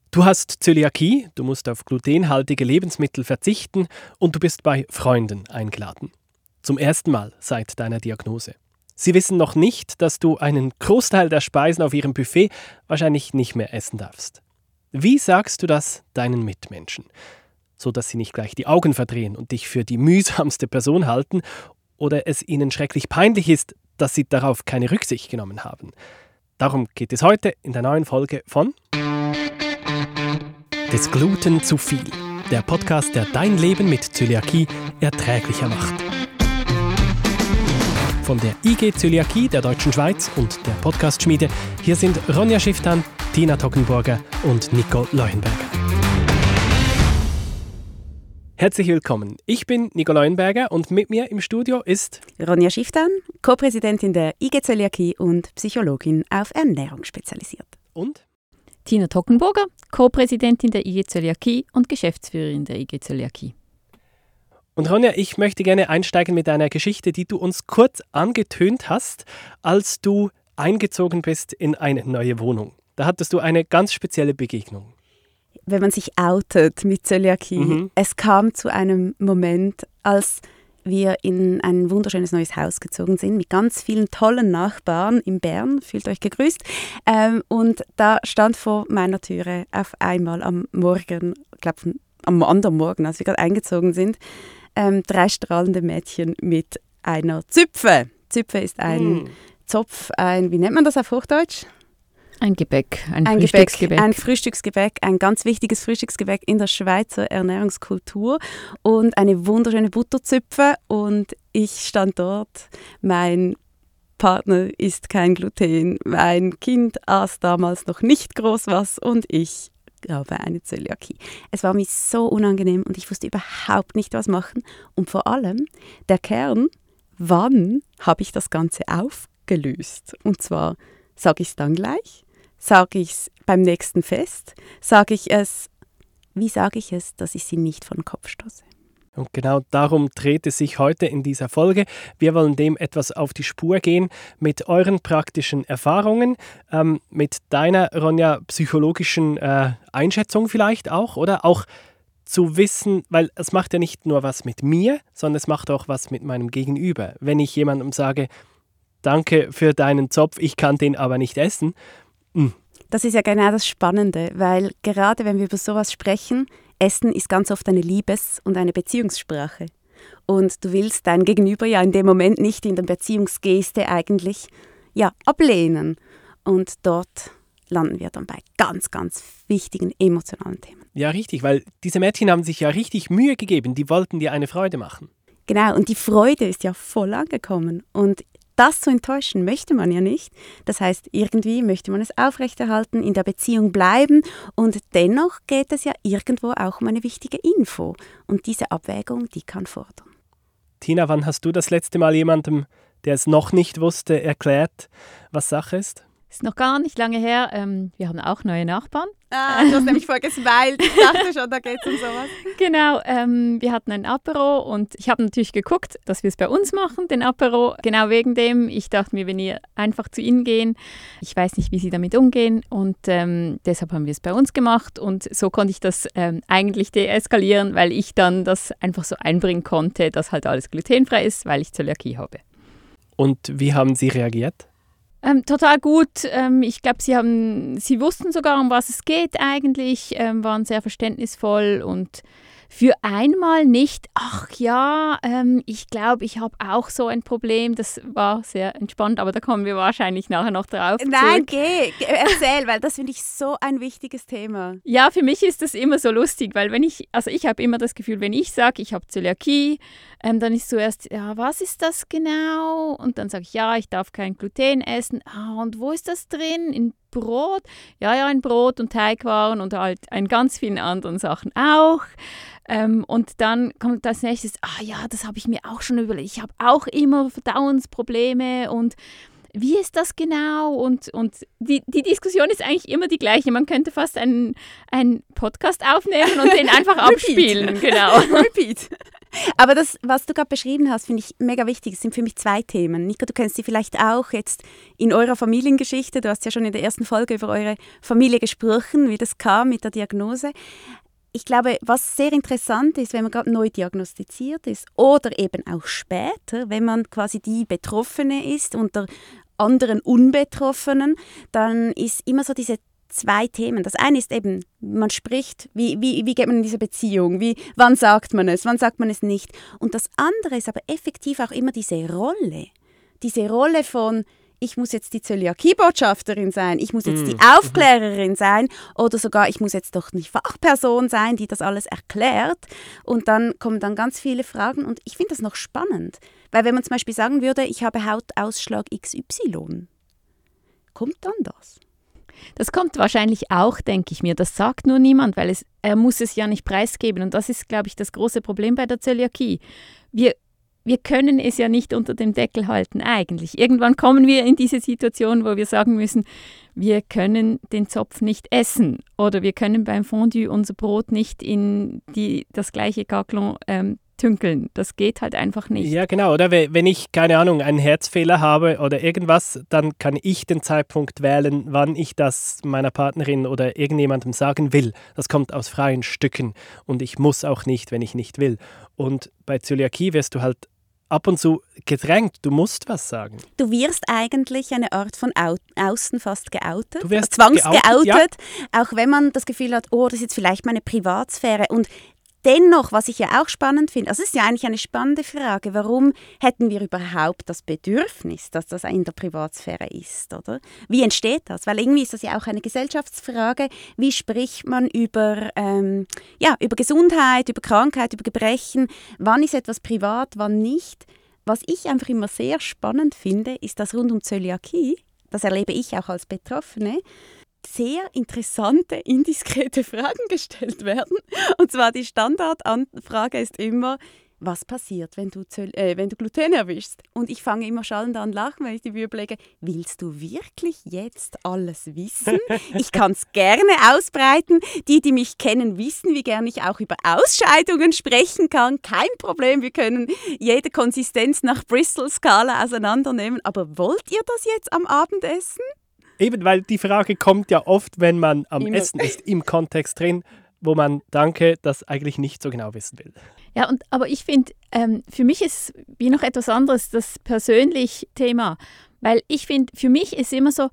Du hast Zöliakie, du musst auf glutenhaltige Lebensmittel verzichten und du bist bei Freunden eingeladen. Zum ersten Mal seit deiner Diagnose. Sie wissen noch nicht, dass du einen Großteil der Speisen auf ihrem Buffet wahrscheinlich nicht mehr essen darfst. Wie sagst du das deinen Mitmenschen? So dass sie nicht gleich die Augen verdrehen und dich für die mühsamste Person halten oder es ihnen schrecklich peinlich ist, dass sie darauf keine Rücksicht genommen haben. Darum geht es heute in der neuen Folge von Des Gluten zu viel. Der Podcast, der dein Leben mit Zöliakie erträglicher macht. Von der IG Zöliakie der Deutschen Schweiz und der Podcast-Schmiede, hier sind Ronja Schifftan, Tina Toggenburger und Nico Leuenberger. Herzlich willkommen. Ich bin Nico Leuenberger und mit mir im Studio ist Ronja Schifftan, Co-Präsidentin der IG Zöliakie und Psychologin auf Ernährung spezialisiert. Und Tina Toggenburger, Co-Präsidentin der IG Zöliakie und Geschäftsführerin der IG Zöliakie. Und Ronja, ich möchte gerne einsteigen mit einer Geschichte, die du uns kurz angetönt hast, als du eingezogen bist in eine neue Wohnung. Da hattest du eine ganz spezielle Begegnung. Wenn man sich outet mit Zöliakie, es kam zu einem Moment, als wir in ein wunderschönes neues Haus gezogen sind, mit ganz vielen tollen Nachbarn in Bern, fühlt euch gegrüßt. Und da stand vor meiner Türe auf einmal am Morgen, ich glaube am anderen Morgen, als wir gerade eingezogen sind, 3 strahlende Mädchen mit einer Züpfe. Züpfe ist ein Zopf, wie nennt man das auf Hochdeutsch? Ein Gebäck, ein Frühstücksgebäck. Ein Frühstücksgebäck, ein ganz wichtiges Frühstücksgebäck in der Schweizer Ernährungskultur und eine wunderschöne Butterzüpfe. Und ich stand dort, mein Partner isst kein Gluten, mein Kind aß damals noch nicht groß was und ich habe eine Zöliakie. Es war mir so unangenehm und ich wusste überhaupt nicht, was machen. Und vor allem der Kern, wann habe ich das Ganze aufgelöst? Und zwar sage ich es dann gleich, sage ich es beim nächsten Fest, wie sage ich es, dass ich sie nicht vor den Kopf stoße? Und genau darum dreht es sich heute in dieser Folge. Wir wollen dem etwas auf die Spur gehen mit euren praktischen Erfahrungen, mit deiner, Ronja, psychologischen Einschätzung vielleicht auch, oder auch zu wissen, weil es macht ja nicht nur was mit mir, sondern es macht auch was mit meinem Gegenüber. Wenn ich jemandem sage, danke für deinen Zopf, ich kann den aber nicht essen. Das ist ja genau das Spannende, weil gerade wenn wir über sowas sprechen, Essen ist ganz oft eine Liebes- und eine Beziehungssprache. Und du willst dein Gegenüber ja in dem Moment nicht in der Beziehungsgeste eigentlich ablehnen. Und dort landen wir dann bei ganz, ganz wichtigen emotionalen Themen. Ja, richtig, weil diese Mädchen haben sich ja richtig Mühe gegeben, die wollten dir eine Freude machen. Genau, und die Freude ist ja voll angekommen. Und das zu enttäuschen möchte man ja nicht. Das heißt, irgendwie möchte man es aufrechterhalten, in der Beziehung bleiben und dennoch geht es ja irgendwo auch um eine wichtige Info. Und diese Abwägung, die kann fordern. Tina, wann hast du das letzte Mal jemandem, der es noch nicht wusste, erklärt, was Sache ist? Ist noch gar nicht lange her. Wir haben auch neue Nachbarn. Du hast nämlich vorher gesmiled. Ich dachte schon, da geht es um sowas. Genau, wir hatten ein Apéro und ich habe natürlich geguckt, dass wir es bei uns machen, den Apéro. Genau wegen dem. Ich dachte mir, wenn wir einfach zu ihnen gehen, ich weiß nicht, wie sie damit umgehen und deshalb haben wir es bei uns gemacht und so konnte ich das eigentlich deeskalieren, weil ich dann das einfach so einbringen konnte, dass halt alles glutenfrei ist, weil ich Zöliakie habe. Und wie haben sie reagiert? Total gut. Ich glaube, sie wussten sogar, um was es geht eigentlich, waren sehr verständnisvoll und für einmal nicht, ich glaube, ich habe auch so ein Problem. Das war sehr entspannt, aber da kommen wir wahrscheinlich nachher noch drauf Nein, zurück. erzähl, weil das finde ich so ein wichtiges Thema. Ja, für mich ist das immer so lustig, weil ich habe immer das Gefühl, wenn ich sage, ich habe Zöliakie, dann ist zuerst, was ist das genau? Und dann sage ich, ich darf kein Gluten essen. Und wo ist das drin? In Brot? Ja, in Brot und Teigwaren und halt in ganz vielen anderen Sachen auch. Und dann kommt das nächste, das habe ich mir auch schon überlegt. Ich habe auch immer Verdauungsprobleme und wie ist das genau? Und die Diskussion ist eigentlich immer die gleiche. Man könnte fast einen Podcast aufnehmen und den einfach abspielen. Genau. Repeat. Aber das, was du gerade beschrieben hast, finde ich mega wichtig. Es sind für mich 2 Themen. Nika, du kennst sie vielleicht auch jetzt in eurer Familiengeschichte. Du hast ja schon in der ersten Folge über eure Familie gesprochen, wie das kam mit der Diagnose. Ich glaube, was sehr interessant ist, wenn man gerade neu diagnostiziert ist oder eben auch später, wenn man quasi die Betroffene ist unter anderen Unbetroffenen, dann ist immer so diese 2 Themen. Das eine ist eben, man spricht, wie geht man in diese Beziehung, wann sagt man es nicht. Und das andere ist aber effektiv auch immer diese Rolle von, ich muss jetzt die Zöliakie-Botschafterin sein, ich muss jetzt die Aufklärerin sein oder sogar ich muss jetzt doch nicht Fachperson sein, die das alles erklärt. Und dann kommen dann ganz viele Fragen und ich finde das noch spannend. Weil wenn man zum Beispiel sagen würde, ich habe Hautausschlag XY, kommt dann das? Das kommt wahrscheinlich auch, denke ich mir. Das sagt nur niemand, weil er muss es ja nicht preisgeben. Und das ist, glaube ich, das große Problem bei der Zöliakie. Wir können es ja nicht unter dem Deckel halten eigentlich. Irgendwann kommen wir in diese Situation, wo wir sagen müssen, wir können den Zopf nicht essen oder wir können beim Fondue unser Brot nicht in das gleiche Gaclon tünkeln. Das geht halt einfach nicht. Ja, genau. Oder wenn ich, keine Ahnung, einen Herzfehler habe oder irgendwas, dann kann ich den Zeitpunkt wählen, wann ich das meiner Partnerin oder irgendjemandem sagen will. Das kommt aus freien Stücken und ich muss auch nicht, wenn ich nicht will. Und bei Zöliakie wirst du halt ab und zu gedrängt, du musst was sagen. Du wirst eigentlich eine Art von außen fast geoutet, du wirst zwangsgeoutet, ja. Auch wenn man das Gefühl hat, oh, das ist jetzt vielleicht meine Privatsphäre. Und dennoch, was ich ja auch spannend finde, also es ist ja eigentlich eine spannende Frage, warum hätten wir überhaupt das Bedürfnis, dass das in der Privatsphäre ist, oder? Wie entsteht das? Weil irgendwie ist das ja auch eine Gesellschaftsfrage, wie spricht man über Gesundheit, über Krankheit, über Gebrechen, wann ist etwas privat, wann nicht? Was ich einfach immer sehr spannend finde, ist, dass rund um Zöliakie, das erlebe ich auch als Betroffene, sehr interessante, indiskrete Fragen gestellt werden. Und zwar die Standardanfrage ist immer, was passiert, wenn du Gluten erwischst? Und ich fange immer schallend an lachen, wenn ich die Bühne lege. Willst du wirklich jetzt alles wissen? Ich kann es gerne ausbreiten. Die mich kennen, wissen, wie gerne ich auch über Ausscheidungen sprechen kann. Kein Problem, wir können jede Konsistenz nach Bristol-Skala auseinandernehmen. Aber wollt ihr das jetzt am Abendessen? Eben, weil die Frage kommt ja oft, wenn man am Essen ist, im Kontext drin, wo man, das eigentlich nicht so genau wissen will. Ja, aber ich finde, für mich ist wie noch etwas anderes das persönliche Thema. Weil ich finde, für mich ist immer so,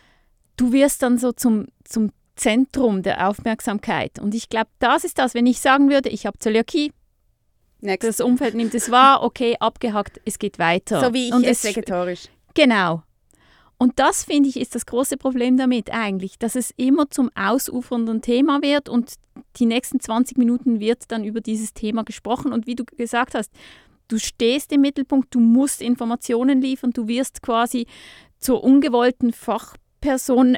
du wirst dann so zum Zentrum der Aufmerksamkeit. Und ich glaube, das ist das, wenn ich sagen würde, ich habe Zöliakie, das Umfeld nimmt es wahr, okay, abgehakt, es geht weiter. So wie ich es vegetarisch. Genau. Und das, finde ich, ist das große Problem damit eigentlich, dass es immer zum ausufernden Thema wird und die nächsten 20 Minuten wird dann über dieses Thema gesprochen. Und wie du gesagt hast, du stehst im Mittelpunkt, du musst Informationen liefern, du wirst quasi zur ungewollten Fachperson,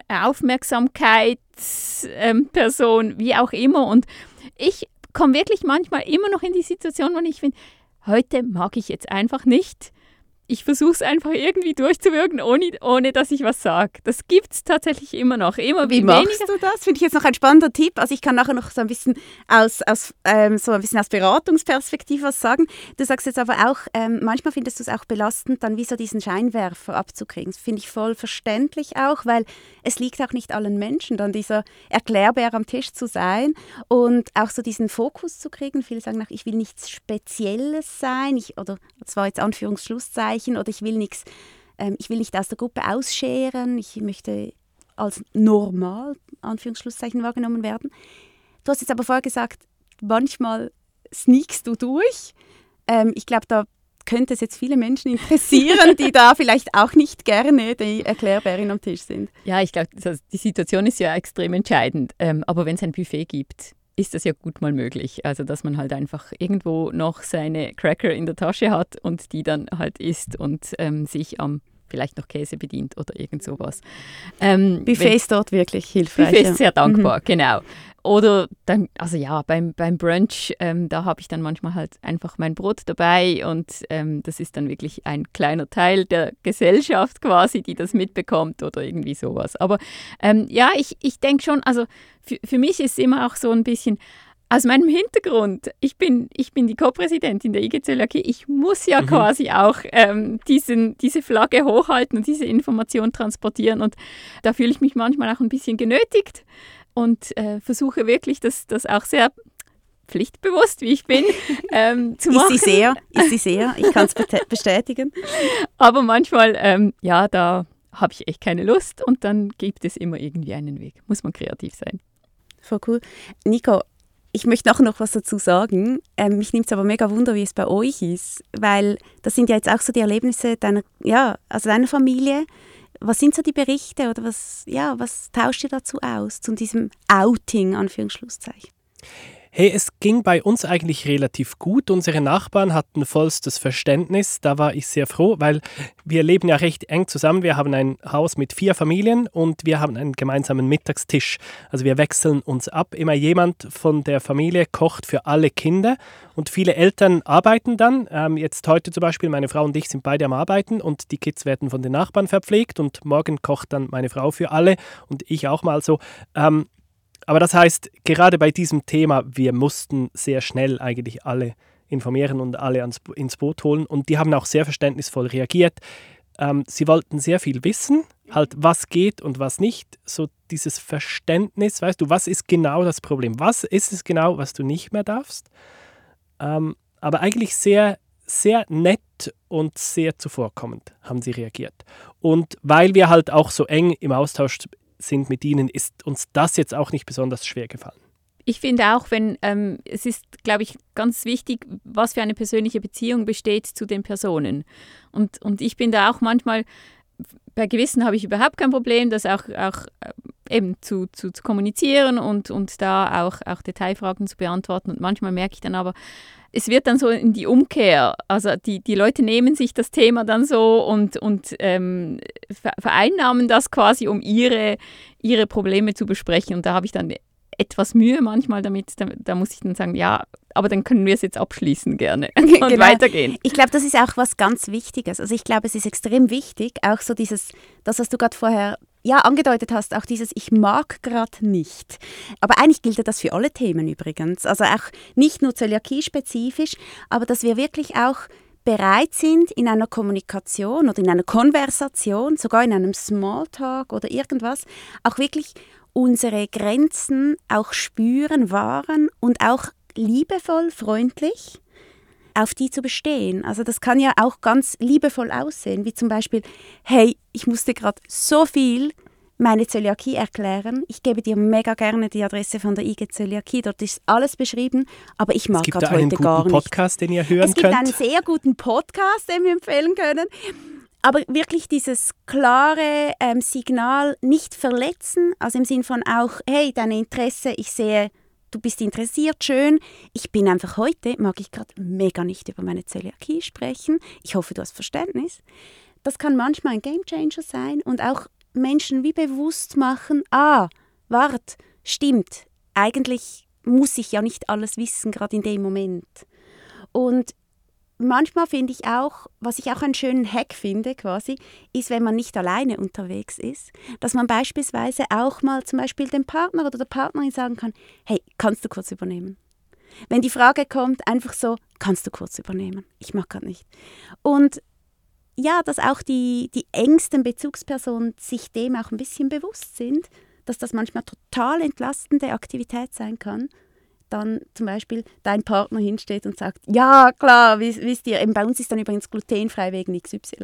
Aufmerksamkeitsperson, wie auch immer. Und ich komme wirklich manchmal immer noch in die Situation, wo ich finde, heute mag ich jetzt einfach nicht. Ich versuche es einfach irgendwie durchzuwirken, ohne dass ich was sage. Das gibt es tatsächlich immer noch. Wie machst du das? Finde ich jetzt noch ein spannender Tipp. Also ich kann nachher noch so ein bisschen aus Beratungsperspektive was sagen. Du sagst jetzt aber auch, manchmal findest du es auch belastend, dann wie so diesen Scheinwerfer abzukriegen. Das finde ich voll verständlich auch, weil es liegt auch nicht allen Menschen, dann dieser Erklärbär am Tisch zu sein und auch so diesen Fokus zu kriegen. Viele sagen auch, ich will nichts Spezielles sein, oder das war jetzt Anführungsschlusszeichen, oder ich will nicht aus der Gruppe ausscheren, ich möchte als normal, Anführungsschlusszeichen, wahrgenommen werden. Du hast jetzt aber vorher gesagt, manchmal sneakst du durch. Ich glaube, da könnte es jetzt viele Menschen interessieren, die da vielleicht auch nicht gerne die Erklärbärin am Tisch sind. Ja, ich glaube, die Situation ist ja extrem entscheidend. Aber wenn es ein Buffet gibt, ist das ja gut mal möglich. Also, dass man halt einfach irgendwo noch seine Cracker in der Tasche hat und die dann halt isst und sich am vielleicht noch Käse bedient oder irgend sowas. Buffet ist dort wirklich hilfreich. Buffet ist sehr dankbar, genau. Oder dann, also ja, beim Brunch, da habe ich dann manchmal halt einfach mein Brot dabei und das ist dann wirklich ein kleiner Teil der Gesellschaft quasi, die das mitbekommt oder irgendwie sowas. Aber ja, ich denke schon, also für mich ist es immer auch so ein bisschen, Aus meinem Hintergrund, ich bin die Co-Präsidentin der IG Zöliakie, ich muss ja quasi auch diese Flagge hochhalten und diese Information transportieren und da fühle ich mich manchmal auch ein bisschen genötigt und versuche wirklich, das auch sehr pflichtbewusst, wie ich bin, zu machen. Ist sie sehr, ich kann es bestätigen. Aber manchmal, da habe ich echt keine Lust und dann gibt es immer irgendwie einen Weg. Muss man kreativ sein. Voll cool. Nico, ich möchte noch was dazu sagen. Mich nimmt es aber mega Wunder, wie es bei euch ist, weil das sind ja jetzt auch so die Erlebnisse deiner Familie. Was sind so die Berichte oder was tauscht ihr dazu aus, zu diesem Outing, Anführungsschlusszeichen? Hey, es ging bei uns eigentlich relativ gut. Unsere Nachbarn hatten vollstes Verständnis. Da war ich sehr froh, weil wir leben ja recht eng zusammen. Wir haben ein Haus mit 4 Familien und wir haben einen gemeinsamen Mittagstisch. Also wir wechseln uns ab. Immer jemand von der Familie kocht für alle Kinder und viele Eltern arbeiten dann. Jetzt heute zum Beispiel, meine Frau und ich sind beide am Arbeiten und die Kids werden von den Nachbarn verpflegt und morgen kocht dann meine Frau für alle und ich auch mal so. Aber das heißt, gerade bei diesem Thema, wir mussten sehr schnell eigentlich alle informieren und alle ins Boot holen. Und die haben auch sehr verständnisvoll reagiert. Sie wollten sehr viel wissen, halt was geht und was nicht. So dieses Verständnis, weißt du, was ist genau das Problem? Was ist es genau, was du nicht mehr darfst? Aber eigentlich sehr, sehr nett und sehr zuvorkommend haben sie reagiert. Und weil wir halt auch so eng im Austausch sind mit ihnen, ist uns das jetzt auch nicht besonders schwer gefallen. Ich finde auch, es ist, glaube ich, ganz wichtig, was für eine persönliche Beziehung besteht zu den Personen. Und ich bin da auch manchmal, bei Gewissen habe ich überhaupt kein Problem, das auch eben zu kommunizieren und da auch Detailfragen zu beantworten. Und manchmal merke ich dann aber, es wird dann so in die Umkehr. Also die Leute nehmen sich das Thema dann so und vereinnahmen das quasi, um ihre Probleme zu besprechen. Und da habe ich dann etwas Mühe manchmal damit. Da muss ich dann sagen, ja, aber dann können wir es jetzt abschließen gerne und weitergehen. Ich glaube, das ist auch was ganz Wichtiges. Also ich glaube, es ist extrem wichtig, auch so das, was du gerade vorher angedeutet hast, auch dieses ich mag gerade nicht. Aber eigentlich gilt das für alle Themen übrigens. Also auch nicht nur Zöliakie-spezifisch, aber dass wir wirklich auch bereit sind, in einer Kommunikation oder in einer Konversation, sogar in einem Smalltalk oder irgendwas, auch wirklich unsere Grenzen auch spüren, wahren und auch liebevoll, freundlich auf die zu bestehen. Also das kann ja auch ganz liebevoll aussehen, wie zum Beispiel, hey, ich musste gerade so viel meine Zöliakie erklären. Ich gebe dir mega gerne die Adresse von der IG Zöliakie. Dort ist alles beschrieben, aber ich mag gerade heute gar nicht. Es gibt einen guten Podcast, den ihr hören könnt. Es gibt einen sehr guten Podcast, den wir empfehlen können. Aber wirklich dieses klare Signal nicht verletzen, also im Sinn von auch, hey, deine Interesse, ich sehe, du bist interessiert, schön. Ich bin einfach heute, mag ich gerade mega nicht über meine Zöliakie sprechen. Ich hoffe, du hast Verständnis. Das kann manchmal ein Gamechanger sein und auch Menschen wie bewusst machen, wart, stimmt, eigentlich muss ich ja nicht alles wissen, gerade in dem Moment. Und manchmal finde ich auch, was ich auch einen schönen Hack finde quasi, ist, wenn man nicht alleine unterwegs ist, dass man beispielsweise auch mal zum Beispiel dem Partner oder der Partnerin sagen kann, hey, kannst du kurz übernehmen? Wenn die Frage kommt, einfach so, kannst du kurz übernehmen? Ich mag gerade nicht. Und ja, dass auch die engsten Bezugspersonen sich dem auch ein bisschen bewusst sind, dass das manchmal total entlastende Aktivität sein kann, dann zum Beispiel dein Partner hinsteht und sagt, ja klar, wisst ihr, eben bei uns ist dann übrigens glutenfrei wegen XY.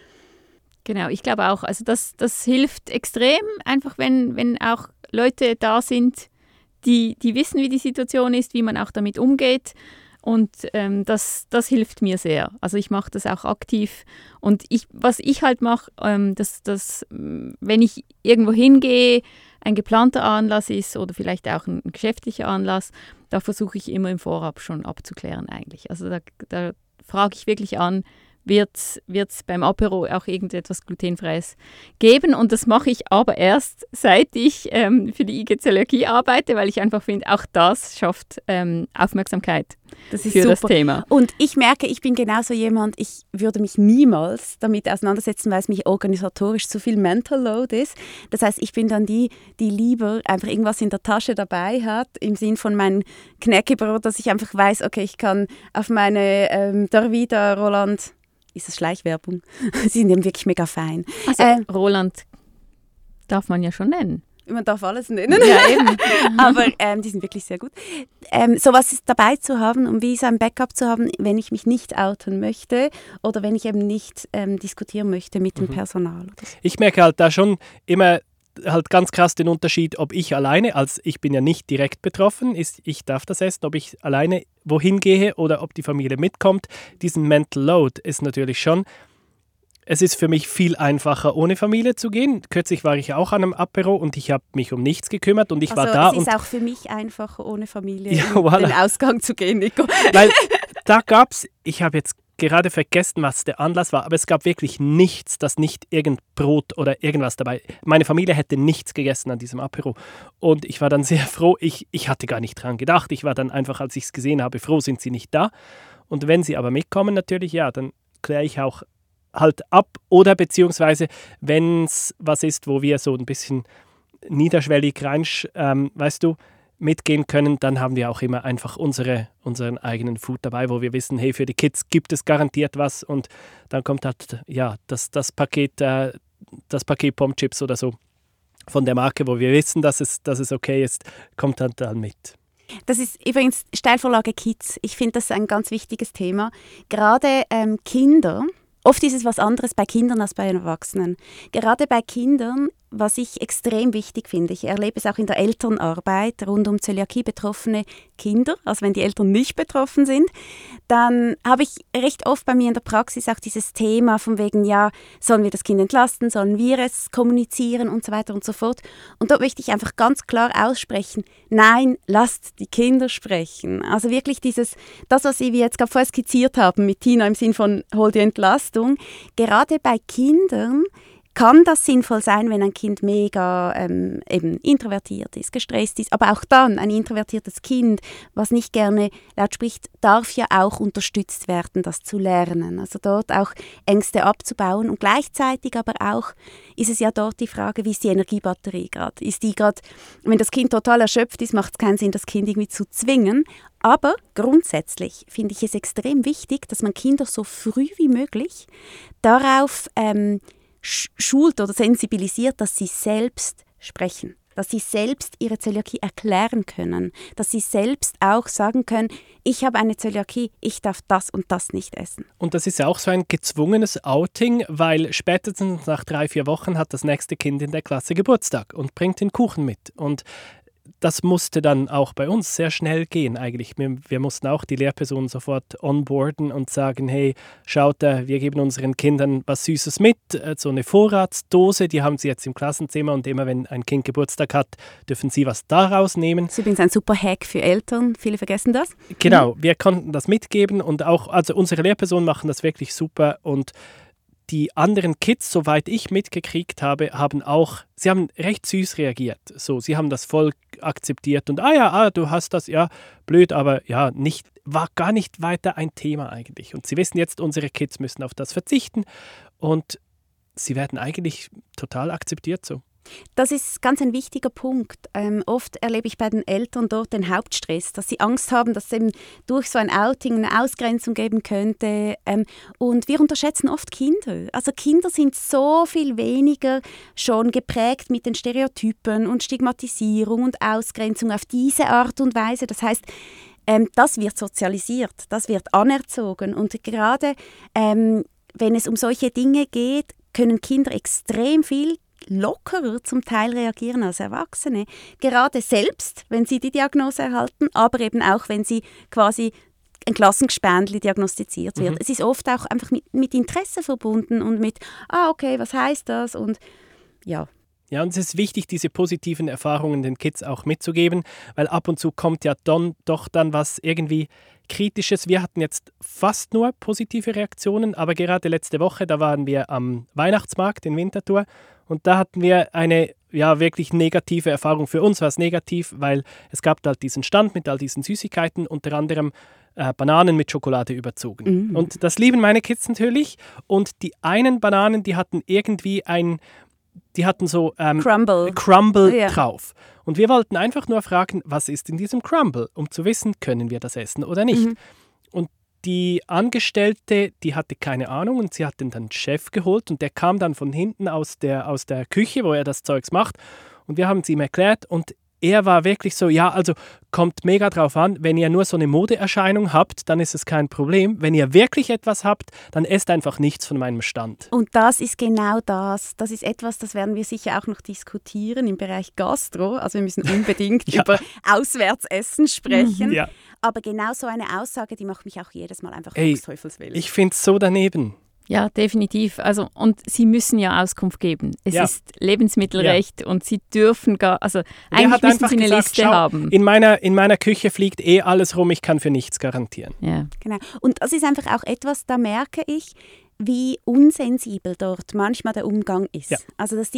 Genau, ich glaube auch, also das hilft extrem, einfach wenn auch Leute da sind, die wissen, wie die Situation ist, wie man auch damit umgeht. Und das hilft mir sehr. Also ich mache das auch aktiv. Und was ich halt mache, dass wenn ich irgendwo hingehe, ein geplanter Anlass ist oder vielleicht auch ein geschäftlicher Anlass, da versuche ich immer im Vorab schon abzuklären eigentlich. Also da frage ich wirklich an, wird es beim Apero auch irgendetwas Glutenfreies geben. Und das mache ich aber erst, seit ich für die IG Zöliakie arbeite, weil ich einfach finde, auch das schafft Aufmerksamkeit das ist für super. das Thema. Und ich merke, ich bin genauso jemand, ich würde mich niemals damit auseinandersetzen, weil es mich organisatorisch zu viel Mental Load ist. Das heißt, ich bin dann die lieber einfach irgendwas in der Tasche dabei hat, im Sinn von meinem Knäckebrot, dass ich einfach weiß, okay, ich kann auf meine Darvida, Roland, ist das Schleichwerbung? Sie sind eben wirklich mega fein. Also Roland darf man ja schon nennen. Man darf alles nennen. Ja, eben. Aber die sind wirklich sehr gut. Sowas dabei zu haben, um wie so ein Backup zu haben, wenn ich mich nicht outen möchte oder wenn ich eben nicht diskutieren möchte mit dem Personal. Ich merke halt da schon immer halt ganz krass den Unterschied, ob ich alleine, als ich bin ja nicht direkt betroffen, ich darf das essen, ob ich alleine wohin gehe oder ob die Familie mitkommt. Diesen Mental Load ist natürlich schon, es ist für mich viel einfacher, ohne Familie zu gehen. Kürzlich war ich auch an einem Apero und ich habe mich um nichts gekümmert und ich war da. Es ist auch für mich einfacher, ohne Familie ja, in voilà. den Ausgang zu gehen, Nico. Weil da gab es, ich habe jetzt gerade vergessen, was der Anlass war, aber es gab wirklich nichts, das nicht irgend Brot oder irgendwas dabei. Meine Familie hätte nichts gegessen an diesem Apero. Und ich war dann sehr froh, ich hatte gar nicht dran gedacht. Ich war dann einfach, als ich es gesehen habe, froh, sind sie nicht da. Und wenn sie aber mitkommen, natürlich, ja, dann kläre ich auch halt ab. Oder beziehungsweise, wenn es was ist, wo wir so ein bisschen niederschwellig weißt du, mitgehen können, dann haben wir auch immer einfach unseren eigenen Food dabei, wo wir wissen, hey, für die Kids gibt es garantiert was und dann kommt halt ja, das Paket Pommes-Chips oder so von der Marke, wo wir wissen, dass es okay ist, kommt dann mit. Das ist übrigens Steilvorlage Kids. Ich finde, das ist ein ganz wichtiges Thema. Gerade Kinder, oft ist es was anderes bei Kindern als bei Erwachsenen. Gerade bei Kindern, was ich extrem wichtig finde, ich erlebe es auch in der Elternarbeit rund um Zöliakie betroffene Kinder, also wenn die Eltern nicht betroffen sind, dann habe ich recht oft bei mir in der Praxis auch dieses Thema von wegen, ja, sollen wir das Kind entlasten, sollen wir es kommunizieren und so weiter und so fort. Und dort möchte ich einfach ganz klar aussprechen, nein, lasst die Kinder sprechen. Also wirklich das, was wir jetzt gerade vorher skizziert haben mit Tina im Sinn von hol die Entlastung, gerade bei Kindern kann das sinnvoll sein, wenn ein Kind mega eben introvertiert ist, gestresst ist. Aber auch dann, ein introvertiertes Kind, was nicht gerne laut spricht, darf ja auch unterstützt werden, das zu lernen. Also dort auch Ängste abzubauen. Und gleichzeitig aber auch ist es ja dort die Frage, wie ist die Energiebatterie gerade? Ist die gerade, wenn das Kind total erschöpft ist, macht es keinen Sinn, das Kind irgendwie zu zwingen. Aber grundsätzlich finde ich es extrem wichtig, dass man Kinder so früh wie möglich darauf schult oder sensibilisiert, dass sie selbst sprechen, dass sie selbst ihre Zöliakie erklären können, dass sie selbst auch sagen können, ich habe eine Zöliakie, ich darf das und das nicht essen. Und das ist ja auch so ein gezwungenes Outing, weil spätestens nach 3-4 Wochen hat das nächste Kind in der Klasse Geburtstag und bringt den Kuchen mit. Und das musste dann auch bei uns sehr schnell gehen eigentlich. Wir mussten auch die Lehrpersonen sofort onboarden und sagen, hey, schaut, wir geben unseren Kindern was Süßes mit, so eine Vorratsdose, die haben sie jetzt im Klassenzimmer und immer wenn ein Kind Geburtstag hat, dürfen sie was daraus nehmen. Das ist übrigens ein super Hack für Eltern, viele vergessen das. Genau, wir konnten das mitgeben und auch, also unsere Lehrpersonen machen das wirklich super und die anderen Kids, soweit ich mitgekriegt habe, sie haben recht süß reagiert. So, sie haben das voll akzeptiert und du hast das, ja, blöd, aber ja, war gar nicht weiter ein Thema eigentlich. Und sie wissen jetzt, unsere Kids müssen auf das verzichten und sie werden eigentlich total akzeptiert so. Das ist ganz ein wichtiger Punkt. Oft erlebe ich bei den Eltern dort den Hauptstress, dass sie Angst haben, dass es eben durch so ein Outing eine Ausgrenzung geben könnte. Und wir unterschätzen oft Kinder. Also Kinder sind so viel weniger schon geprägt mit den Stereotypen und Stigmatisierung und Ausgrenzung auf diese Art und Weise. Das heißt, das wird sozialisiert, das wird anerzogen. Und gerade wenn es um solche Dinge geht, können Kinder extrem viel lockerer zum Teil reagieren als Erwachsene. Gerade selbst, wenn sie die Diagnose erhalten, aber eben auch, wenn sie quasi ein Klassengespändli diagnostiziert wird. Es ist oft auch einfach mit Interesse verbunden und mit, okay, was heißt das? Und ja. Ja, und es ist wichtig, diese positiven Erfahrungen den Kids auch mitzugeben, weil ab und zu kommt ja doch dann was irgendwie Kritisches. Wir hatten jetzt fast nur positive Reaktionen, aber gerade letzte Woche, da waren wir am Weihnachtsmarkt in Winterthur und da hatten wir eine wirklich negative Erfahrung. Für uns war es negativ, weil es gab halt diesen Stand mit all diesen Süßigkeiten, unter anderem Bananen mit Schokolade überzogen. Und das lieben meine Kids natürlich. Und die einen Bananen, die hatten irgendwie so Crumble drauf. Und wir wollten einfach nur fragen, was ist in diesem Crumble, um zu wissen, können wir das essen oder nicht. Und die Angestellte, die hatte keine Ahnung und sie hat den dann Chef geholt und der kam dann von hinten aus der Küche, wo er das Zeugs macht und wir haben es ihm erklärt und er war wirklich so, ja, also kommt mega drauf an, wenn ihr nur so eine Modeerscheinung habt, dann ist es kein Problem. Wenn ihr wirklich etwas habt, dann esst einfach nichts von meinem Stand. Und das ist genau das. Das ist etwas, das werden wir sicher auch noch diskutieren im Bereich Gastro. Also wir müssen unbedingt über Auswärtsessen sprechen. Ja. Aber genau so eine Aussage, die macht mich auch jedes Mal einfach fuchsteufelswild. Ich finde es so daneben. Ja, definitiv. Also, und sie müssen ja Auskunft geben. Es ist Lebensmittelrecht und sie dürfen eigentlich müssen sie eine Liste haben. In meiner Küche fliegt alles rum, ich kann für nichts garantieren. Ja. Genau. Und das ist einfach auch etwas, da merke ich, wie unsensibel dort manchmal der Umgang ist. Ja. Also, dass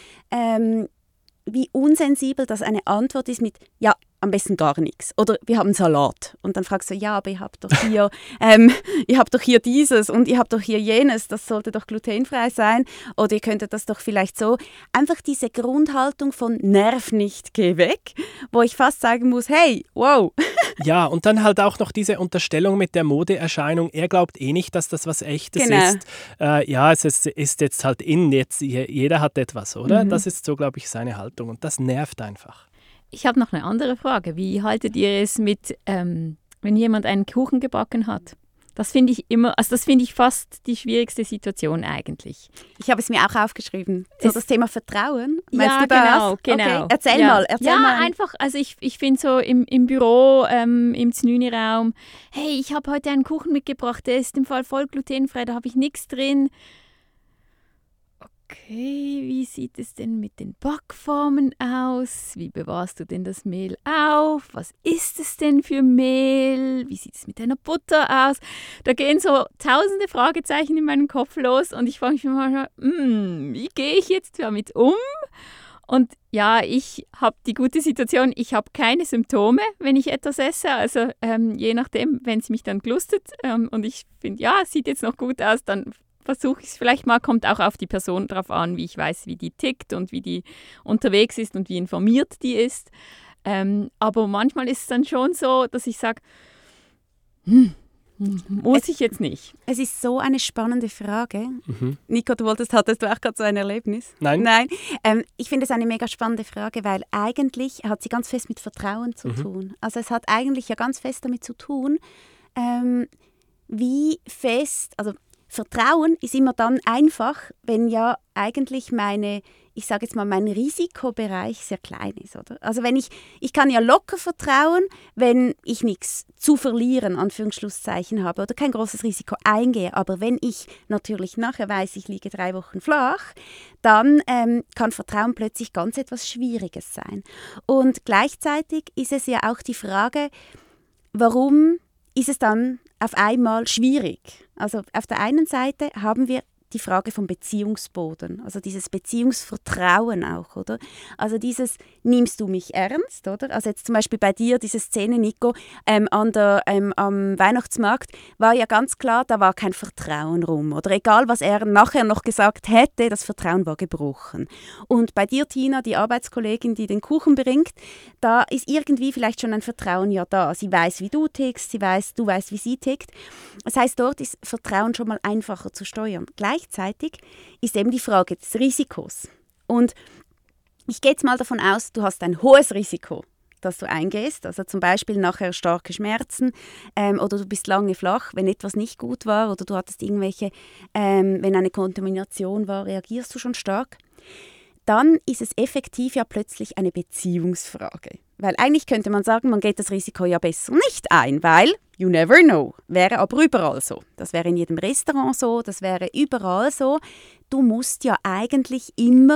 wie unsensibel das eine Antwort ist mit, ja, am besten gar nichts. Oder wir haben Salat. Und dann fragst du, ja, aber ihr habt doch hier, dieses und ihr habt doch hier jenes, das sollte doch glutenfrei sein. Oder ihr könntet das doch vielleicht so. Einfach diese Grundhaltung von Nerv nicht, geh weg, wo ich fast sagen muss, hey, wow. Ja, und dann halt auch noch diese Unterstellung mit der Modeerscheinung. Er glaubt nicht, dass das was Echtes ist. Es ist jetzt halt jeder hat etwas, oder? Das ist so, glaube ich, seine Haltung. Und das nervt einfach. Ich habe noch eine andere Frage. Wie haltet ihr es mit, wenn jemand einen Kuchen gebacken hat? Das finde ich fast die schwierigste Situation eigentlich. Ich habe es mir auch aufgeschrieben. So das Thema Vertrauen. Meinst du das? Genau. Okay. Erzähl mal. Einfach, also ich finde so im Büro, im Znüni-Raum, hey, ich habe heute einen Kuchen mitgebracht, der ist im Fall voll glutenfrei, da habe ich nichts drin. Okay, wie sieht es denn mit den Backformen aus? Wie bewahrst du denn das Mehl auf? Was ist es denn für Mehl? Wie sieht es mit deiner Butter aus? Da gehen so tausende Fragezeichen in meinem Kopf los und ich frage mich manchmal, wie gehe ich jetzt damit um? Und ja, ich habe die gute Situation, ich habe keine Symptome, wenn ich etwas esse. Also je nachdem, wenn es mich dann gelustet und ich finde, ja, es sieht jetzt noch gut aus, dann versuche ich es vielleicht mal, kommt auch auf die Person drauf an, wie ich weiß, wie die tickt und wie die unterwegs ist und wie informiert die ist. Aber manchmal ist es dann schon so, dass ich sage, muss ich jetzt nicht. Es ist so eine spannende Frage. Nico, hattest du auch gerade so ein Erlebnis? Nein. Ich finde es eine mega spannende Frage, weil eigentlich hat sie ganz fest mit Vertrauen zu tun. Also es hat eigentlich ja ganz fest damit zu tun, wie fest, also Vertrauen ist immer dann einfach, wenn ja eigentlich mein Risikobereich sehr klein ist, oder? Also wenn ich kann ja locker vertrauen, wenn ich nichts zu verlieren, Anführungsschlusszeichen habe, oder kein großes Risiko eingehe. Aber wenn ich natürlich nachher weiß, ich liege 3 Wochen flach, dann kann Vertrauen plötzlich ganz etwas Schwieriges sein. Und gleichzeitig ist es ja auch die Frage, warum ist es dann auf einmal schwierig? Also auf der einen Seite haben wir die Frage vom Beziehungsboden, also dieses Beziehungsvertrauen auch, oder? Also dieses, nimmst du mich ernst, oder? Also jetzt zum Beispiel bei dir, diese Szene, Nico, am Weihnachtsmarkt, war ja ganz klar, da war kein Vertrauen rum, oder? Egal, was er nachher noch gesagt hätte, das Vertrauen war gebrochen. Und bei dir, Tina, die Arbeitskollegin, die den Kuchen bringt, da ist irgendwie vielleicht schon ein Vertrauen ja da. Sie weiß, wie du tickst, du weißt, wie sie tickt. Das heißt, dort ist Vertrauen schon mal einfacher zu steuern. Gleichzeitig ist eben die Frage des Risikos. Und ich gehe jetzt mal davon aus, du hast ein hohes Risiko, das du eingehst. Also zum Beispiel nachher starke Schmerzen oder du bist lange flach, wenn etwas nicht gut war oder du hattest irgendwelche, wenn eine Kontamination war, reagierst du schon stark. Dann ist es effektiv ja plötzlich eine Beziehungsfrage. Weil eigentlich könnte man sagen, man geht das Risiko ja besser nicht ein, weil you never know. Wäre aber überall so. Das wäre in jedem Restaurant so, das wäre überall so. Du musst ja eigentlich immer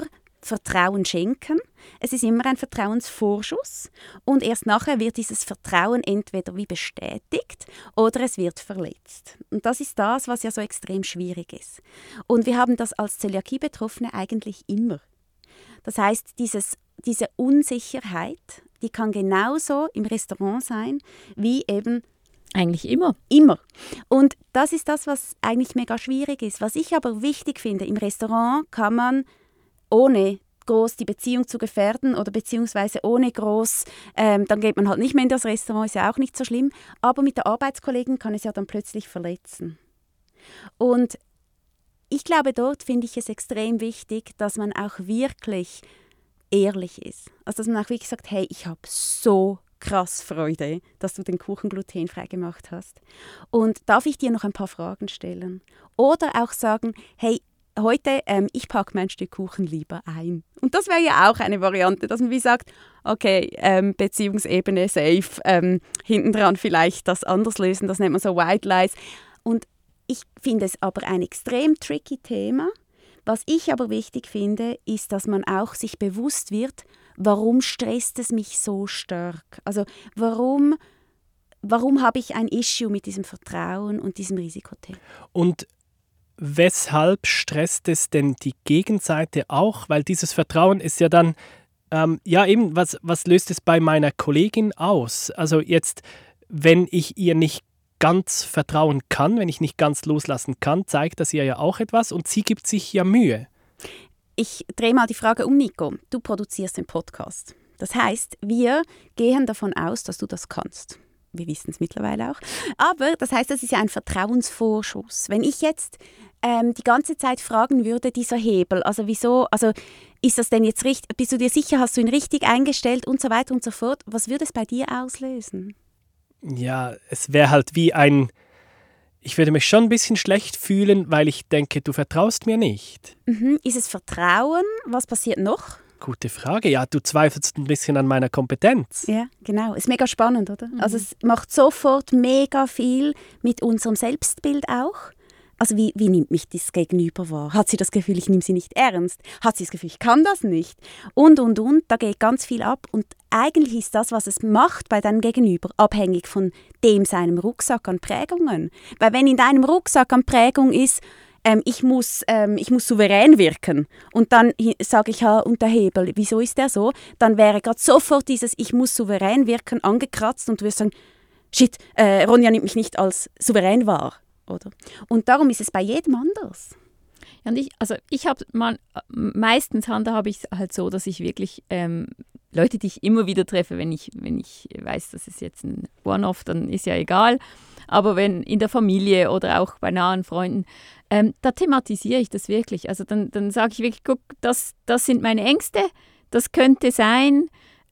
Vertrauen schenken. Es ist immer ein Vertrauensvorschuss und erst nachher wird dieses Vertrauen entweder wie bestätigt oder es wird verletzt. Und das ist das, was ja so extrem schwierig ist. Und wir haben das als Zöliakie-Betroffene eigentlich immer. Das heißt, diese Unsicherheit, die kann genauso im Restaurant sein, wie eben eigentlich immer. Immer. Und das ist das, was eigentlich mega schwierig ist. Was ich aber wichtig finde, im Restaurant kann man ohne groß die Beziehung zu gefährden oder beziehungsweise ohne groß, dann geht man halt nicht mehr in das Restaurant, ist ja auch nicht so schlimm, aber mit der Arbeitskollegen kann es ja dann plötzlich verletzen. Und ich glaube, dort finde ich es extrem wichtig, dass man auch wirklich ehrlich ist. Also dass man auch wirklich sagt, hey, ich habe so krass Freude, dass du den Kuchen glutenfrei gemacht hast. Und darf ich dir noch ein paar Fragen stellen? Oder auch sagen, hey, heute, ich packe mein Stück Kuchen lieber ein. Und das wäre ja auch eine Variante, dass man wie sagt, okay, Beziehungsebene safe, hinten dran vielleicht das anders lösen, das nennt man so White Lies. Und ich finde es aber ein extrem tricky Thema. Was ich aber wichtig finde, ist, dass man auch sich bewusst wird, warum stresst es mich so stark? Also warum habe ich ein Issue mit diesem Vertrauen und diesem Risikothema? Und weshalb stresst es denn die Gegenseite auch? Weil dieses Vertrauen ist ja dann, was löst es bei meiner Kollegin aus? Also jetzt, wenn ich ihr nicht ganz vertrauen kann, wenn ich nicht ganz loslassen kann, zeigt das ihr ja auch etwas und sie gibt sich ja Mühe. Ich drehe mal die Frage um, Nico. Du produzierst den Podcast. Das heißt, wir gehen davon aus, dass du das kannst. Wir wissen es mittlerweile auch. Aber das heißt, das ist ja ein Vertrauensvorschuss. Wenn ich jetzt die ganze Zeit fragen würde, dieser Hebel, also wieso, also ist das denn jetzt richtig, bist du dir sicher, hast du ihn richtig eingestellt und so weiter und so fort, was würde es bei dir auslösen? Ja, es wäre halt ich würde mich schon ein bisschen schlecht fühlen, weil ich denke, du vertraust mir nicht. Ist es Vertrauen? Was passiert noch? Gute Frage. Ja, du zweifelst ein bisschen an meiner Kompetenz. Ja, genau. Ist mega spannend, oder? Also es macht sofort mega viel mit unserem Selbstbild auch. Also wie nimmt mich das Gegenüber wahr? Hat sie das Gefühl, ich nehme sie nicht ernst? Hat sie das Gefühl, ich kann das nicht? Und. Da geht ganz viel ab. Und eigentlich ist das, was es macht bei deinem Gegenüber, abhängig von seinem Rucksack an Prägungen. Weil wenn in deinem Rucksack an Prägung ist, ich muss souverän wirken und dann sage ich, und der Hebel, wieso ist der so? Dann wäre gerade sofort dieses ich muss souverän wirken angekratzt und du wirst sagen, shit, Ronja nimmt mich nicht als souverän wahr. Oder? Und darum ist es bei jedem anders. Ja, und ich habe meistens handhabe ich es halt so, dass ich wirklich Leute, die ich immer wieder treffe, wenn ich weiß, das ist jetzt ein One-Off, dann ist ja egal. Aber wenn in der Familie oder auch bei nahen Freunden, da thematisiere ich das wirklich. Also dann sage ich wirklich, guck, das sind meine Ängste, das könnte sein,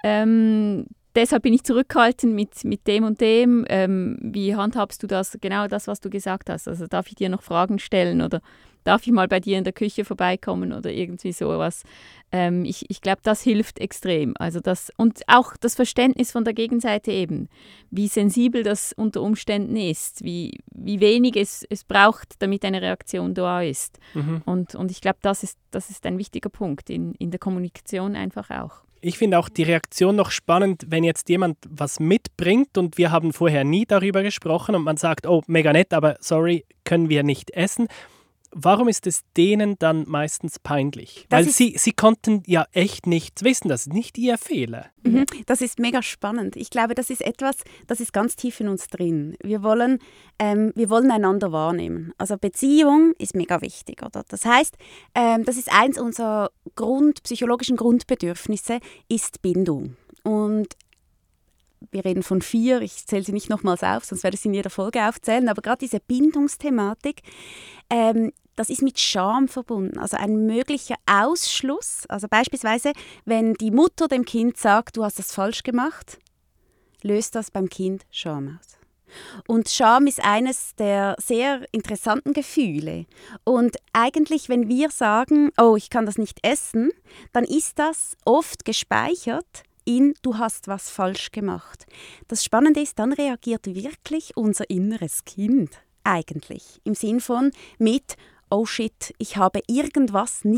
deshalb bin ich zurückhaltend mit dem und dem. Wie handhabst du das? Genau das, was du gesagt hast. Also darf ich dir noch Fragen stellen oder darf ich mal bei dir in der Küche vorbeikommen oder irgendwie sowas. Ich glaube, das hilft extrem. Also und auch das Verständnis von der Gegenseite eben, wie sensibel das unter Umständen ist, wie wenig es braucht, damit eine Reaktion da ist. Und ich glaube, das ist ein wichtiger Punkt in der Kommunikation einfach auch. Ich finde auch die Reaktion noch spannend, wenn jetzt jemand was mitbringt und wir haben vorher nie darüber gesprochen und man sagt, oh, mega nett, aber sorry, können wir nicht essen. Warum ist es denen dann meistens peinlich? Weil sie konnten ja echt nichts wissen, das ist nicht ihr Fehler. Das ist mega spannend. Ich glaube, das ist etwas, das ist ganz tief in uns drin. Wir wollen einander wahrnehmen. Also Beziehung ist mega wichtig, oder? Das heißt, das ist eins unserer psychologischen Grundbedürfnisse, ist Bindung. Und wir reden von 4, ich zähle sie nicht nochmals auf, sonst werde ich sie in jeder Folge aufzählen, aber gerade diese Bindungsthematik, das ist mit Scham verbunden. Also ein möglicher Ausschluss, also beispielsweise, wenn die Mutter dem Kind sagt, du hast das falsch gemacht, löst das beim Kind Scham aus. Und Scham ist eines der sehr interessanten Gefühle. Und eigentlich, wenn wir sagen, oh, ich kann das nicht essen, dann ist das oft gespeichert in du hast was falsch gemacht. Das Spannende ist, dann reagiert wirklich unser inneres Kind eigentlich. Im Sinn von mit oh shit, ich habe irgendwas nicht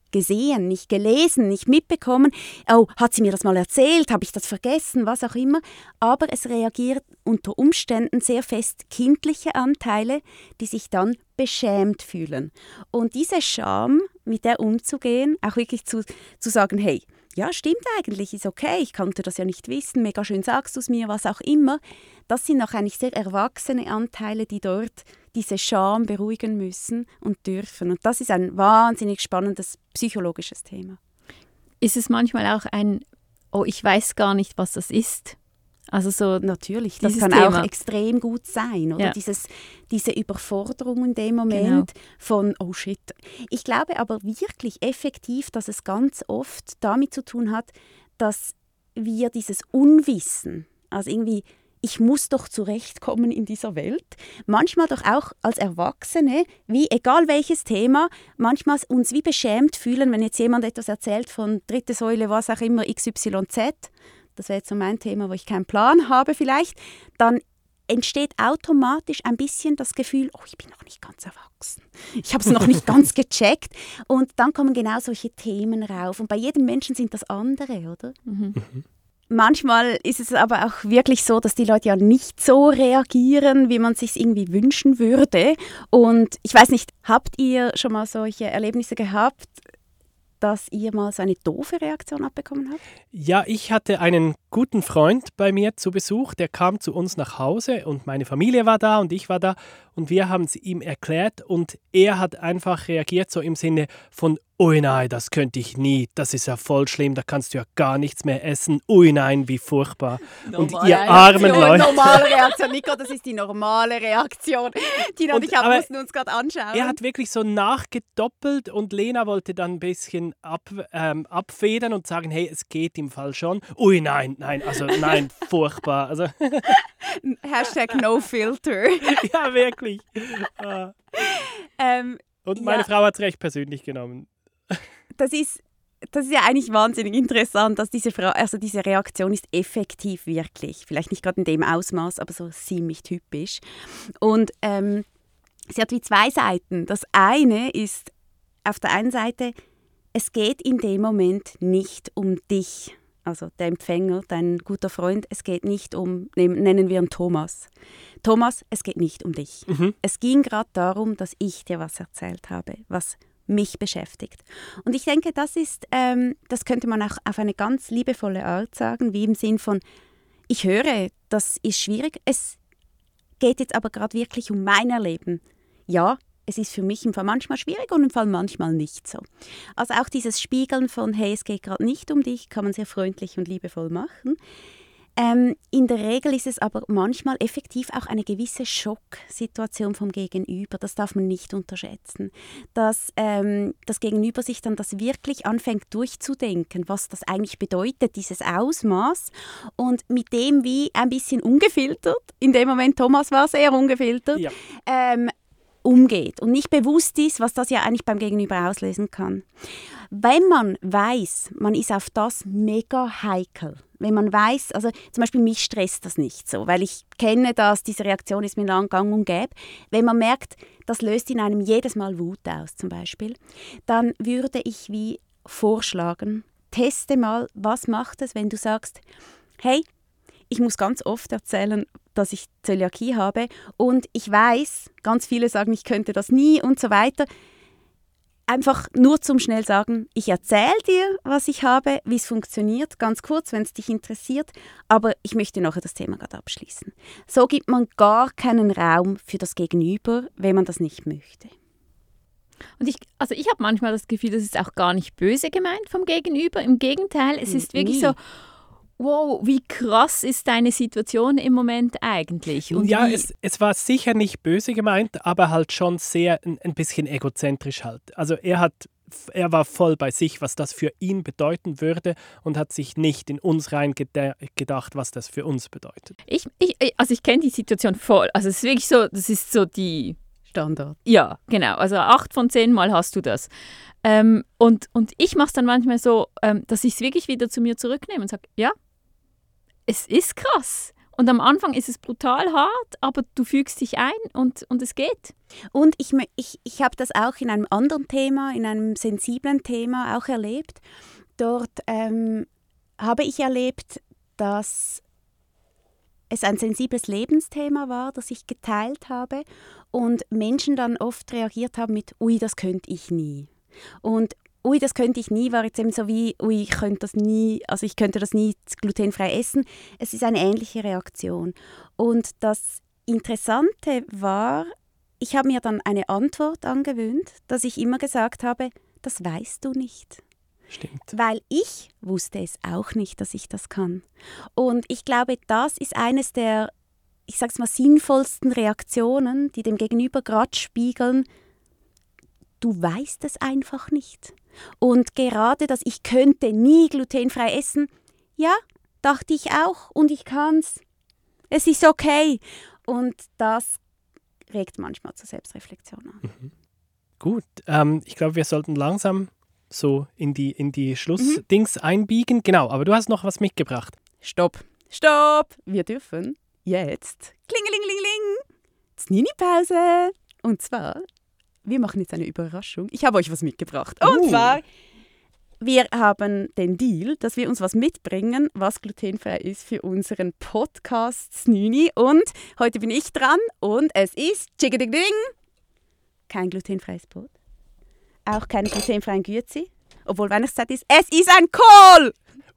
gesehen, nicht gelesen, nicht mitbekommen. Oh, hat sie mir das mal erzählt? Habe ich das vergessen? Was auch immer. Aber es reagiert unter Umständen sehr fest kindliche Anteile, die sich dann beschämt fühlen. Und diese Scham, mit der umzugehen, auch wirklich zu sagen, hey, ja, stimmt eigentlich, ist okay, ich konnte das ja nicht wissen, mega schön sagst du es mir, was auch immer. Das sind noch eigentlich sehr erwachsene Anteile, die dort diese Scham beruhigen müssen und dürfen. Und das ist ein wahnsinnig spannendes psychologisches Thema. Ist es manchmal auch oh, ich weiß gar nicht, was das ist? Also so natürlich, das kann Thema auch extrem gut sein, oder? Ja. Diese Überforderung in dem Moment von, oh shit. Ich glaube aber wirklich effektiv, dass es ganz oft damit zu tun hat, dass wir dieses Unwissen, also irgendwie, ich muss doch zurechtkommen in dieser Welt, manchmal doch auch als Erwachsene, wie egal welches Thema, manchmal uns wie beschämt fühlen, wenn jetzt jemand etwas erzählt von dritte Säule, was auch immer, XYZ, das wäre jetzt so mein Thema, wo ich keinen Plan habe vielleicht, dann entsteht automatisch ein bisschen das Gefühl, oh, ich bin noch nicht ganz erwachsen. Ich habe es noch nicht ganz gecheckt. Und dann kommen genau solche Themen rauf. Und bei jedem Menschen sind das andere, oder? Mhm. Manchmal ist es aber auch wirklich so, dass die Leute ja nicht so reagieren, wie man es sich irgendwie wünschen würde. Und ich weiß nicht, habt ihr schon mal solche Erlebnisse gehabt, dass ihr mal so eine doofe Reaktion abbekommen habt? Ja, ich hatte einen guten Freund bei mir zu Besuch, der kam zu uns nach Hause und meine Familie war da und ich war da und wir haben es ihm erklärt und er hat einfach reagiert so im Sinne von ui nein, das könnte ich nie, das ist ja voll schlimm, da kannst du ja gar nichts mehr essen, ui nein, wie furchtbar. Und ihr armen Leute. Normale Reaktion, Nico, das ist die normale Reaktion. Tina und ich mussten uns gerade anschauen. Er hat wirklich so nachgedoppelt und Lena wollte dann ein bisschen abfedern und sagen, hey, es geht im Fall schon. Ui nein, also nein, furchtbar. Also Hashtag no filter. Ja, wirklich. Und meine Frau hat es recht persönlich genommen. Das ist ja eigentlich wahnsinnig interessant, dass diese Reaktion ist effektiv wirklich. Vielleicht nicht gerade in dem Ausmaß, aber so ziemlich typisch. Und sie hat wie zwei Seiten. Das eine ist auf der einen Seite, es geht in dem Moment nicht um dich. Also der Empfänger, dein guter Freund, es geht nicht um, nennen wir ihn Thomas. Thomas, es geht nicht um dich. Mhm. Es ging gerade darum, dass ich dir was erzählt habe, was mich beschäftigt. Und ich denke, das könnte man auch auf eine ganz liebevolle Art sagen, wie im Sinn von, ich höre, das ist schwierig, es geht jetzt aber gerade wirklich um mein Erleben. Ja, es ist für mich im Fall manchmal schwierig und im Fall manchmal nicht so. Also auch dieses Spiegeln von, hey, es geht gerade nicht um dich, kann man sehr freundlich und liebevoll machen. In der Regel ist es aber manchmal effektiv auch eine gewisse Schocksituation vom Gegenüber. Das darf man nicht unterschätzen. Dass das Gegenüber sich dann das wirklich anfängt durchzudenken, was das eigentlich bedeutet, dieses Ausmaß. Und mit dem wie ein bisschen ungefiltert, in dem Moment Thomas war sehr ungefiltert, ja. Umgeht und nicht bewusst ist, was das ja eigentlich beim Gegenüber auslösen kann. Wenn man weiß, man ist auf das mega heikel, wenn man weiß, also zum Beispiel mich stresst das nicht so, weil ich kenne das, diese Reaktion ist mir lang gang und gäbe. Wenn man merkt, das löst in einem jedes Mal Wut aus zum Beispiel, dann würde ich wie vorschlagen, teste mal, was macht es, wenn du sagst, hey, ich muss ganz oft erzählen, dass ich Zöliakie habe und ich weiß, ganz viele sagen, ich könnte das nie und so weiter. Einfach nur zum schnell sagen, ich erzähle dir, was ich habe, wie es funktioniert, ganz kurz, wenn es dich interessiert, aber ich möchte nachher das Thema gerade abschließen. So gibt man gar keinen Raum für das Gegenüber, wenn man das nicht möchte. Und ich habe manchmal das Gefühl, das ist auch gar nicht böse gemeint vom Gegenüber. Im Gegenteil, es ist wirklich so, wow, wie krass ist deine Situation im Moment eigentlich? Und ja, es war sicher nicht böse gemeint, aber halt schon sehr ein bisschen egozentrisch halt. Also er war voll bei sich, was das für ihn bedeuten würde und hat sich nicht in uns rein gedacht, was das für uns bedeutet. Ich kenne die Situation voll. Also es ist wirklich so, das ist so die Standard. Ja, genau. Also 8 von 10 Mal hast du das. Und ich mache es dann manchmal so, dass ich es wirklich wieder zu mir zurücknehme und sage, ja, es ist krass. Und am Anfang ist es brutal hart, aber du fügst dich ein und es geht. Und ich habe das auch in einem anderen Thema, in einem sensiblen Thema auch erlebt. Dort habe ich erlebt, dass es ein sensibles Lebensthema war, das ich geteilt habe und Menschen dann oft reagiert haben mit «Ui, das könnte ich nie». Und «Ui, das könnte ich nie» war jetzt eben so wie «Ui, ich könnte das nie glutenfrei essen». Es ist eine ähnliche Reaktion. Und das Interessante war, ich habe mir dann eine Antwort angewöhnt, dass ich immer gesagt habe, das weißt du nicht. Stimmt. Weil ich wusste es auch nicht, dass ich das kann. Und ich glaube, das ist eines der, ich sag's mal, sinnvollsten Reaktionen, die dem Gegenüber gerade spiegeln, du weißt es einfach nicht. Und gerade, dass ich könnte nie glutenfrei essen, ja, dachte ich auch und ich kann's. Es ist okay. Und das regt manchmal zur Selbstreflexion an. Mhm. Gut, ich glaube, wir sollten langsam so in die Schlussdings einbiegen. Genau, aber du hast noch was mitgebracht. Stopp! Wir dürfen jetzt klingelingelingeling, Znini-Pause. Und zwar, wir machen jetzt eine Überraschung. Ich habe euch was mitgebracht. Und zwar, wir haben den Deal, dass wir uns was mitbringen, was glutenfrei ist für unseren Podcast Znini. Und heute bin ich dran und es ist Chickading-Ding. Kein glutenfreies Brot. Auch keine glutenfreien Grüezi. Obwohl Weihnachtszeit ist. Es ist ein Kohl!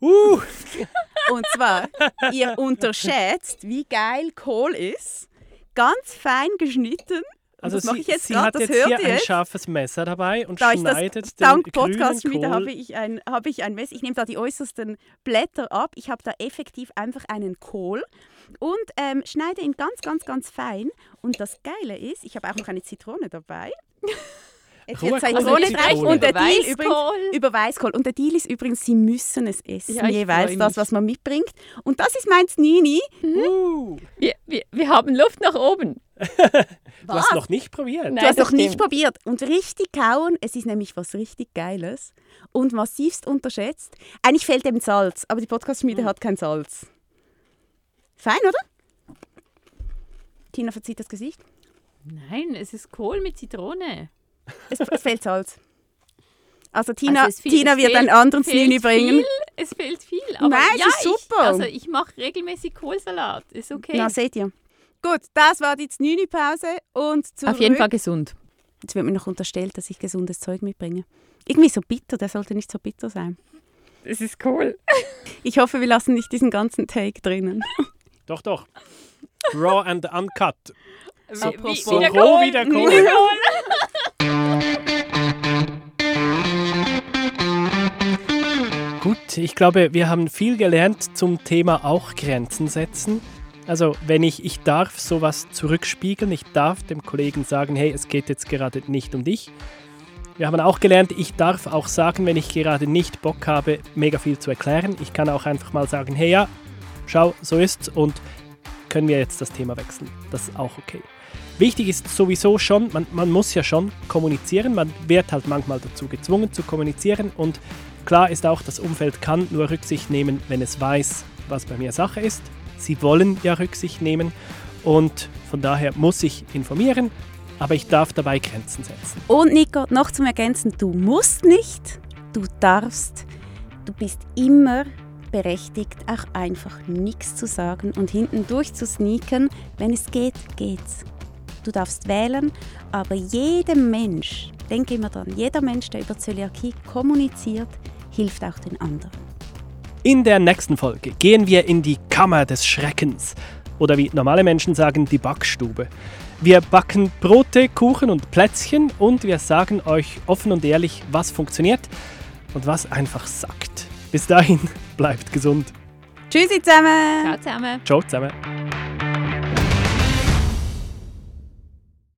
Und zwar, ihr unterschätzt, wie geil Kohl ist. Ganz fein geschnitten. Also das mache ich jetzt sie gerade, hat das jetzt hört hier ihr ein jetzt. scharfes Messer dabei und Da ich schneidet das den dank grünen Podcast schmiede, Kohl. habe ich ein Messer. Ich nehme da die äußersten Blätter ab. Ich habe da effektiv einfach einen Kohl und schneide ihn ganz, ganz, ganz fein. Und das Geile ist, ich habe auch noch eine Zitrone dabei. Jetzt wird Zitrone drauf. Und der Deal übrigens über Weißkohl. Und der Deal ist übrigens, Sie müssen es essen, Ja, jeweils das, was man mitbringt. Und das ist mein Znini. Wir haben Luft nach oben. Du hast noch nicht probiert. Nein, Du hast das noch nicht stimmt. probiert. Und richtig kauen, es ist nämlich was richtig Geiles und massivst unterschätzt. Eigentlich fehlt eben Salz, aber die Podcast-Schmiede hat kein Salz. Fein, oder? Tina verzieht das Gesicht. Nein, es ist Kohl mit Zitrone. Es fehlt Salz. Also Tina, Also Tina wird einen anderen Znini bringen. Es fehlt viel. Aber Nein, es ja, ist super. Ich mache regelmäßig Kohlsalat. Ist okay. Na, seht ihr. Gut, das war die Znini-Pause und zurück. Auf jeden Fall gesund. Jetzt wird mir noch unterstellt, dass ich gesundes Zeug mitbringe. Irgendwie so bitter, der sollte nicht so bitter sein. Es ist cool. Ich hoffe, wir lassen nicht diesen ganzen Take drinnen. Doch. Raw and uncut. Apropos So roh wie der Kohl. Gut, ich glaube, wir haben viel gelernt zum Thema auch Grenzen setzen. Also wenn ich darf sowas zurückspiegeln, ich darf dem Kollegen sagen, hey, es geht jetzt gerade nicht um dich. Wir haben auch gelernt, ich darf auch sagen, wenn ich gerade nicht Bock habe, mega viel zu erklären. Ich kann auch einfach mal sagen, hey ja, schau, so ist's und können wir jetzt das Thema wechseln. Das ist auch okay. Wichtig ist sowieso schon, man muss ja schon kommunizieren, man wird halt manchmal dazu gezwungen zu kommunizieren und klar ist auch, das Umfeld kann nur Rücksicht nehmen, wenn es weiß, was bei mir Sache ist. Sie wollen ja Rücksicht nehmen und von daher muss ich informieren, aber ich darf dabei Grenzen setzen. Und Nico, noch zum Ergänzen, du musst nicht, du darfst, du bist immer berechtigt, auch einfach nichts zu sagen und hinten durch zu sneaken. Wenn es geht, geht's. Du darfst wählen, aber jedem Mensch, denke immer dran, jeder Mensch, der über Zöliakie kommuniziert, hilft auch den anderen. In der nächsten Folge gehen wir in die Kammer des Schreckens oder wie normale Menschen sagen, die Backstube. Wir backen Brote, Kuchen und Plätzchen und wir sagen euch offen und ehrlich, was funktioniert und was einfach sackt. Bis dahin, bleibt gesund. Tschüssi zusammen! Ciao zusammen. Ciao zusammen.